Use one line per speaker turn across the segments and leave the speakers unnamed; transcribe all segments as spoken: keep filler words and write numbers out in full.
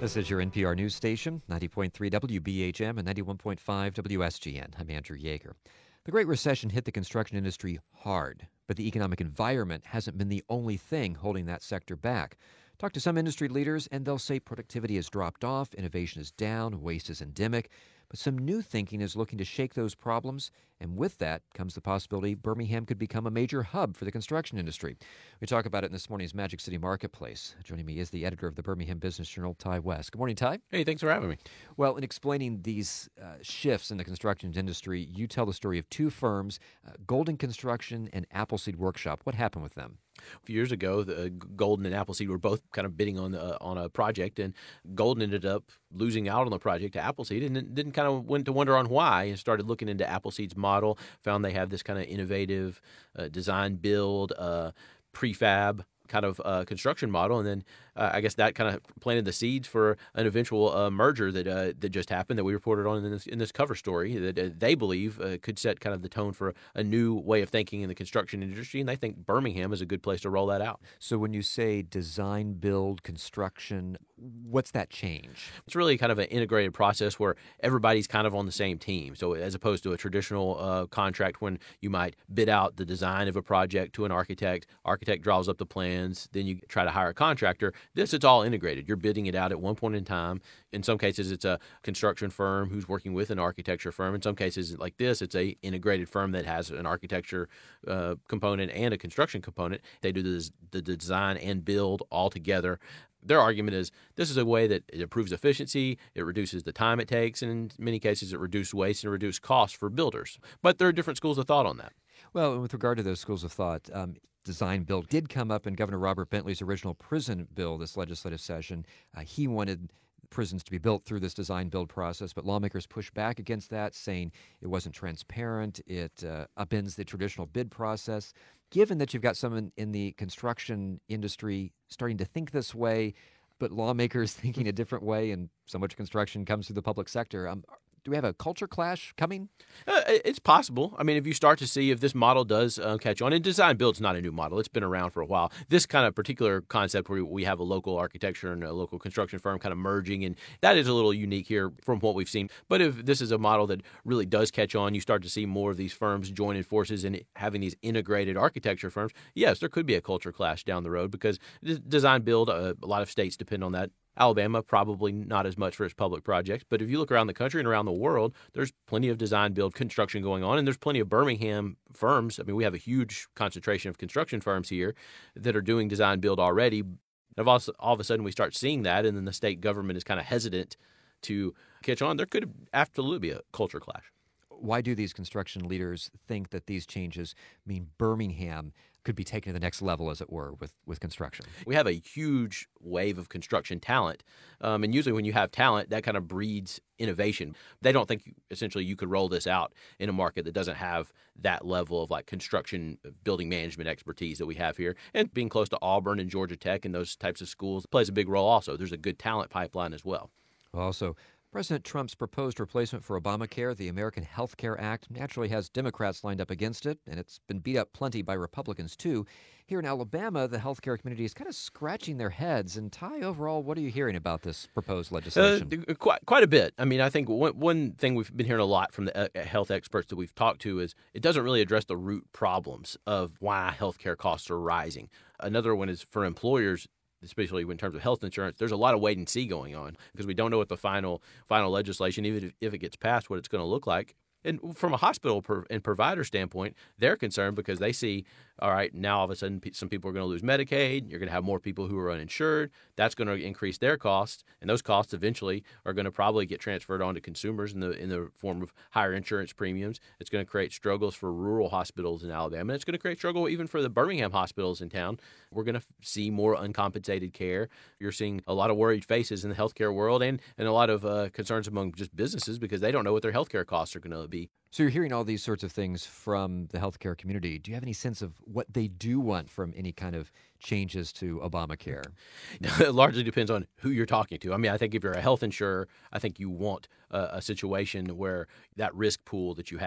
This is your N P R news station, ninety point three W B H M and ninety-one point five W S G N. I'm Andrew Yeager. The Great Recession hit the construction industry hard, but the economic environment hasn't been the only thing holding that sector back. Talk to some industry leaders, and they'll say productivity has dropped off, innovation is down, waste is endemic. But some new thinking is looking to shake those problems, and with that comes the possibility Birmingham could become a major hub for the construction industry. We talk about it in this morning's Magic City Marketplace. Joining me is the editor of the Birmingham Business Journal, Ty West. Good morning, Ty.
Hey, thanks for having me.
Well, in explaining these uh, shifts in the construction industry, you tell the story of two firms, uh, Golden Construction and Appleseed Workshop. What happened with them?
A few years ago, the Golden and Appleseed were both kind of bidding on uh, on a project, and Golden ended up losing out on the project to Appleseed, and then didn't kind of went to wonder on why, and started looking into Appleseed's model, found they have this kind of innovative uh, design build, uh, prefab kind of uh, construction model, and then uh, I guess that kind of planted the seeds for an eventual uh, merger that uh, that just happened that we reported on in this in this cover story that uh, they believe uh, could set kind of the tone for a new way of thinking in the construction industry, and they think Birmingham is a good place to roll that out.
So when you say design, build, construction, what's that change?
It's really kind of an integrated process where everybody's kind of on the same team. So as opposed to a traditional uh, contract when you might bid out the design of a project to an architect, architect draws up the plans, then you try to hire a contractor. This, it's all integrated. You're bidding it out at one point in time. In some cases, it's a construction firm who's working with an architecture firm. In some cases, like this, it's a integrated firm that has an architecture uh, component and a construction component. They do the, the design and build all together. Their argument is this is a way that it improves efficiency, it reduces the time it takes, and in many cases it reduces waste and reduces costs for builders. But there are different schools of thought on that.
Well, with regard to those schools of thought, um, design build did come up in Governor Robert Bentley's original prison bill this legislative session. Uh, he wanted prisons to be built through this design build process, but lawmakers pushed back against that, saying it wasn't transparent, it uh, upends the traditional bid process. Given that you've got someone in the construction industry starting to think this way, but lawmakers thinking a different way, and so much construction comes through the public sector, um, do we have a culture clash coming?
Uh, it's possible. I mean, if you start to see if this model does uh, catch on, and design build's not a new model. It's been around for a while. This kind of particular concept where we have a local architecture and a local construction firm kind of merging, and that is a little unique here from what we've seen. But if this is a model that really does catch on, you start to see more of these firms joining forces and having these integrated architecture firms, yes, there could be a culture clash down the road because design build, uh, a lot of states depend on that. Alabama, probably not as much for its public projects. But if you look around the country and around the world, there's plenty of design build construction going on. And there's plenty of Birmingham firms. I mean, we have a huge concentration of construction firms here that are doing design build already. And if all, all of a sudden we start seeing that, and then the state government is kind of hesitant to catch on, there could absolutely be a culture clash.
Why do these construction leaders think that these changes mean Birmingham could be taken to the next level, as it were, with, with construction?
We have a huge wave of construction talent, um, and usually when you have talent, that kind of breeds innovation. They don't think, essentially, you could roll this out in a market that doesn't have that level of like construction building management expertise that we have here. And being close to Auburn and Georgia Tech and those types of schools plays a big role also. There's a good talent pipeline as well.
Also, President Trump's proposed replacement for Obamacare, the American Health Care Act, naturally has Democrats lined up against it, and it's been beat up plenty by Republicans, too. Here in Alabama, the healthcare community is kind of scratching their heads. And Ty, overall, what are you hearing about this proposed legislation?
Uh, quite, quite a bit. I mean, I think one, one thing we've been hearing a lot from the uh, health experts that we've talked to is it doesn't really address the root problems of why healthcare costs are rising. Another one is for employers, especially in terms of health insurance, there's a lot of wait and see going on because we don't know what the final final legislation, even if, if it gets passed, what it's going to look like. And from a hospital and provider standpoint, they're concerned because they see, all right, now all of a sudden some people are going to lose Medicaid. You're going to have more people who are uninsured. That's going to increase their costs, and those costs eventually are going to probably get transferred on to consumers in the in the form of higher insurance premiums. It's going to create struggles for rural hospitals in Alabama. And it's going to create struggle even for the Birmingham hospitals in town. We're going to see more uncompensated care. You're seeing a lot of worried faces in the healthcare world and, and a lot of uh, concerns among just businesses because they don't know what their healthcare costs are going to be.
So you're hearing all these sorts of things from the healthcare community. Do you have any sense of what they do want from any kind of changes to Obamacare?
It largely depends on who you're talking to. I mean, I think if you're a health insurer, I think you want a, a situation where that risk pool that you have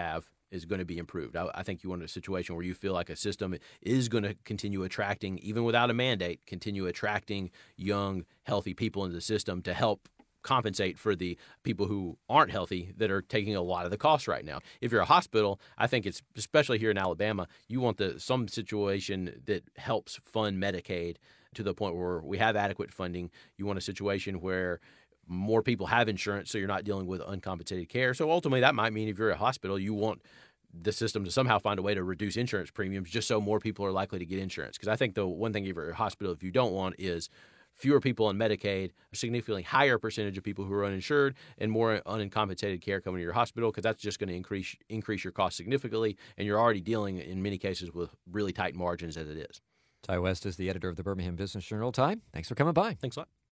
is going to be improved. I, I think you want a situation where you feel like a system is going to continue attracting, even without a mandate, continue attracting young, healthy people into the system to help compensate for the people who aren't healthy that are taking a lot of the costs right now. If you're a hospital, I think it's, especially here in Alabama, you want the some situation that helps fund Medicaid to the point where we have adequate funding. You want a situation where more people have insurance, so you're not dealing with uncompensated care. So ultimately, that might mean if you're a hospital, you want the system to somehow find a way to reduce insurance premiums just so more people are likely to get insurance. Because I think the one thing if you're a hospital, if you don't want is fewer people on Medicaid, a significantly higher percentage of people who are uninsured, and more uncompensated care coming to your hospital, because that's just going to increase increase your costs significantly, and you're already dealing in many cases with really tight margins as it is.
Ty West is the editor of the Birmingham Business Journal. Ty, thanks for coming by.
Thanks a lot.